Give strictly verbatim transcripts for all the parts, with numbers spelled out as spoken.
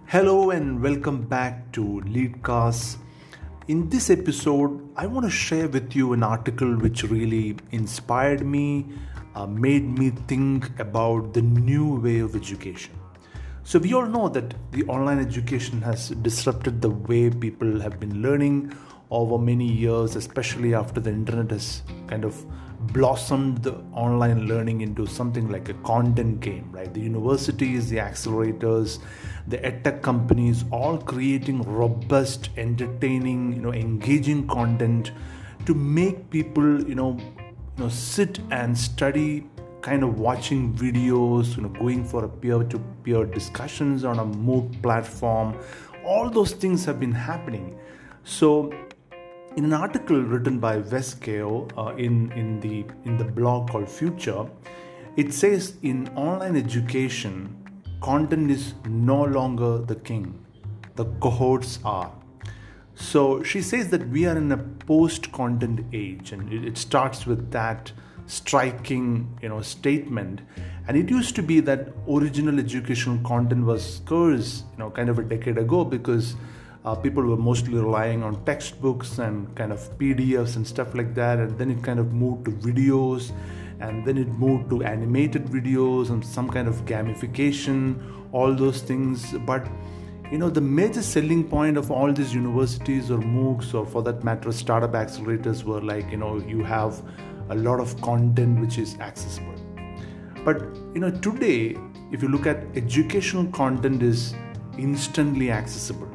Hello and welcome back to Leadcast. In this episode, I want to share with you an article which really inspired me, uh, made me think about the new way of education. So, we all know that the online education has disrupted the way people have been learning over many years, especially after the internet has kind of blossomed the online learning into something like a content game, right? The universities, the accelerators, the edtech companies, all creating robust, entertaining, you know, engaging content to make people, you know, you know, sit and study, kind of watching videos, you know, going for a peer-to-peer discussions on a MOOC platform. All those things have been happening. So, in an article written by Wes Kao uh, in, in, the, in the blog called Future, it says in online education, content is no longer the king. The cohorts are. So she says that we are in a post-content age, and it, it starts with that striking, you know, statement. And it used to be that original educational content was scarce, you know, kind of a decade ago, because Uh, people were mostly relying on textbooks and kind of P D Fs and stuff like that, and then it kind of moved to videos, and then it moved to animated videos and some kind of gamification, all those things. But you know, the major selling point of all these universities or MOOCs, or for that matter startup accelerators, were like, you know, you have a lot of content which is accessible. But you know, today if you look at educational content is instantly accessible.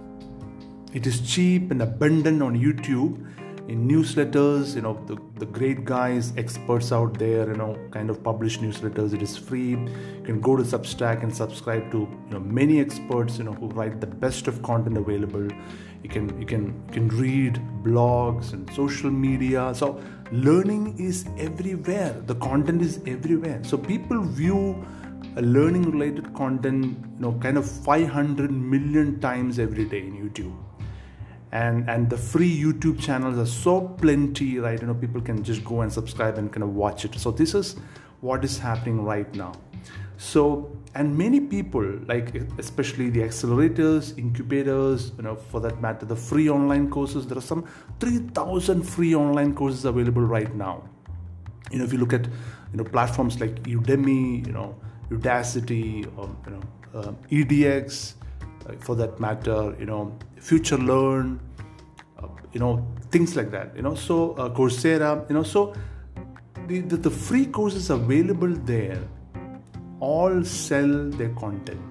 It is cheap and abundant on YouTube, in newsletters, you know, the, the great guys, experts out there, you know, kind of publish newsletters. It is free. You can go to Substack and subscribe to, you know, many experts, you know, who write the best of content available. You can, you can, you can read blogs and social media. So learning is everywhere. The content is everywhere. So people view a learning related content, you know, kind of five hundred million times every day in YouTube. And and the free YouTube channels are so plenty, right? You know, people can just go and subscribe and kind of watch it. So this is what is happening right now. So, and many people, like especially the accelerators, incubators, you know, for that matter, the free online courses, there are some three thousand free online courses available right now. You know, if you look at, you know, platforms like Udemy, you know, Udacity, or, you know, uh, E D X, for that matter, you know, Future Learn, uh, you know, things like that, you know, so uh, Coursera, you know, so the, the, the free courses available there all sell their content.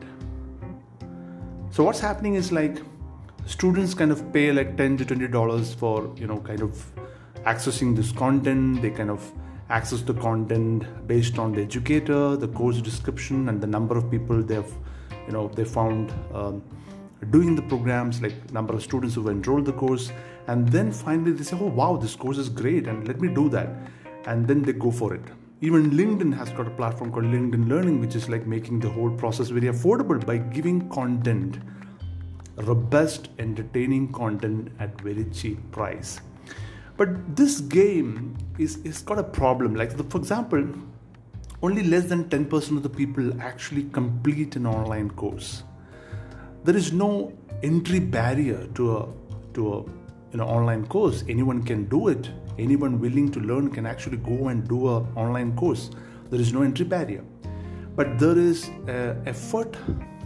So what's happening is like students kind of pay like ten to twenty dollars for, you know, kind of accessing this content. They kind of access the content based on the educator, the course description, and the number of people they've you know they found um, doing the programs, like number of students who enrolled the course. And then finally they say, oh wow, this course is great, and let me do that. And then they go for it. Even LinkedIn has got a platform called LinkedIn Learning, which is like making the whole process very affordable by giving content, robust, entertaining content at very cheap price. But this game is, is got a problem. Like the, for example, only less than ten percent of the people actually complete an online course. There is no entry barrier to a to a you know online course. Anyone can do it. Anyone willing to learn can actually go and do an online course. There is no entry barrier. But there is uh, effort,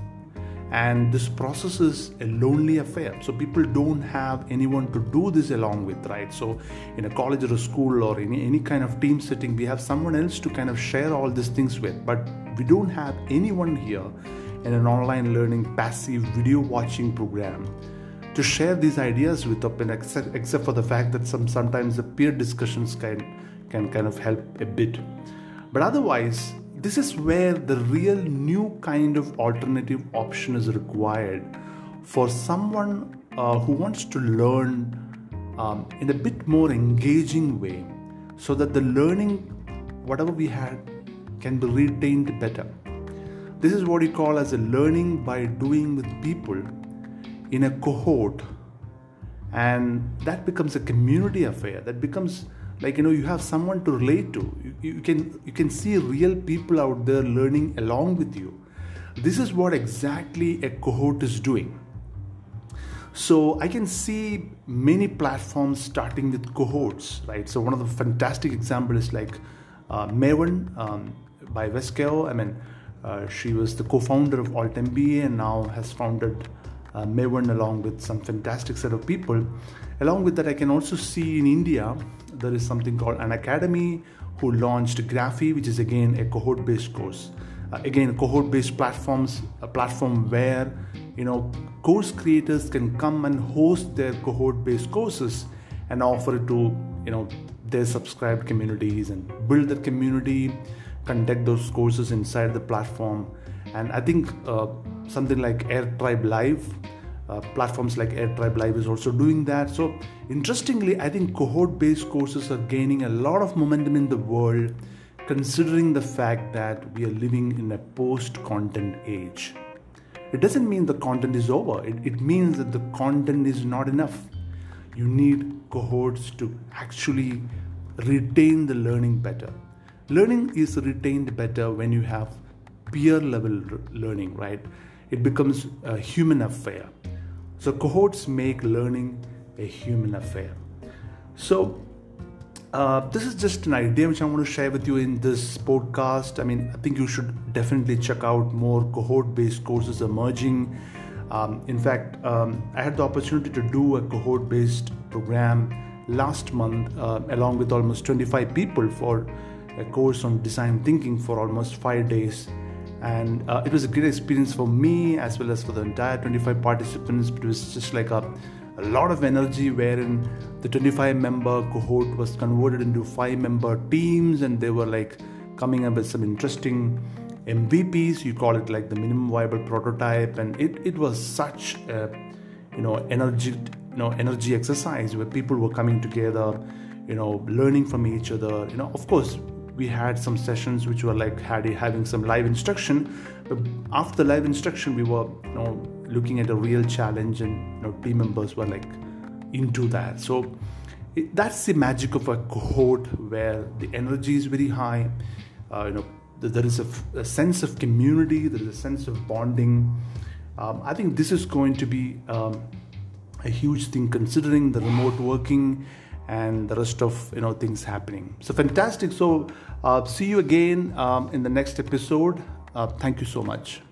and this process is a lonely affair. So people don't have anyone to do this along with, right? So in a college or a school or any, any kind of team setting, we have someone else to kind of share all these things with. But we don't have anyone here in an online learning passive video watching program to share these ideas with, except, except for the fact that some sometimes the peer discussions can, can kind of help a bit. But otherwise, this is where the real new kind of alternative option is required for someone uh, who wants to learn um, in a bit more engaging way, so that the learning, whatever we had, can be retained better. This is what you call as a learning by doing with people in a cohort, and that becomes a community affair. That becomes like, you know, you have someone to relate to. You, you can you can see real people out there learning along with you. this is what exactly a cohort is doing. So I can see many platforms starting with cohorts, right? So one of the fantastic examples is like uh, Maven um, by Vesco. I mean, uh, she was the co-founder of Alt M B A and now has founded uh, Maven along with some fantastic set of people. Along with that, I can also see in India, there is something called Unacademy who launched Graphy, which is again a cohort-based course. Uh, again, cohort-based platforms, a platform where you know course creators can come and host their cohort-based courses and offer it to you know their subscribed communities and build that community, conduct those courses inside the platform. And I think uh, something like AirTribe Live, uh, platforms like AirTribe Live is also doing that. So interestingly, I think cohort-based courses are gaining a lot of momentum in the world, considering the fact that we are living in a post-content age. It doesn't mean the content is over. It, it means that the content is not enough. You need cohorts to actually retain the learning better. Learning is retained better when you have peer level learning, right? It becomes a human affair. So cohorts make learning a human affair. So uh, this is just an idea which I want to share with you in this podcast. I mean, I think you should definitely check out more cohort-based courses emerging. Um, in fact, um, I had the opportunity to do a cohort-based program last month uh, along with almost twenty-five people for a course on design thinking for almost five days. And uh, it was a great experience for me as well as for the entire twenty-five participants. It was just like a, a lot of energy, wherein the twenty-five member cohort was converted into five member teams, and they were like coming up with some interesting M V Ps. You call it like the minimum viable prototype, and it, it was such a you know energy you know energy exercise where people were coming together, you know learning from each other. You know of course we had some sessions which were like had having some live instruction, but after the live instruction we were you know looking at a real challenge, and you know team members were like into that. So it, that's the magic of a cohort, where the energy is very high. Uh, you know there is a, a sense of community, there is a sense of bonding. um, I think this is going to be um, a huge thing, considering the remote working and the rest of you know things happening. So fantastic. So uh, see you again um, in the next episode. Uh, thank you so much.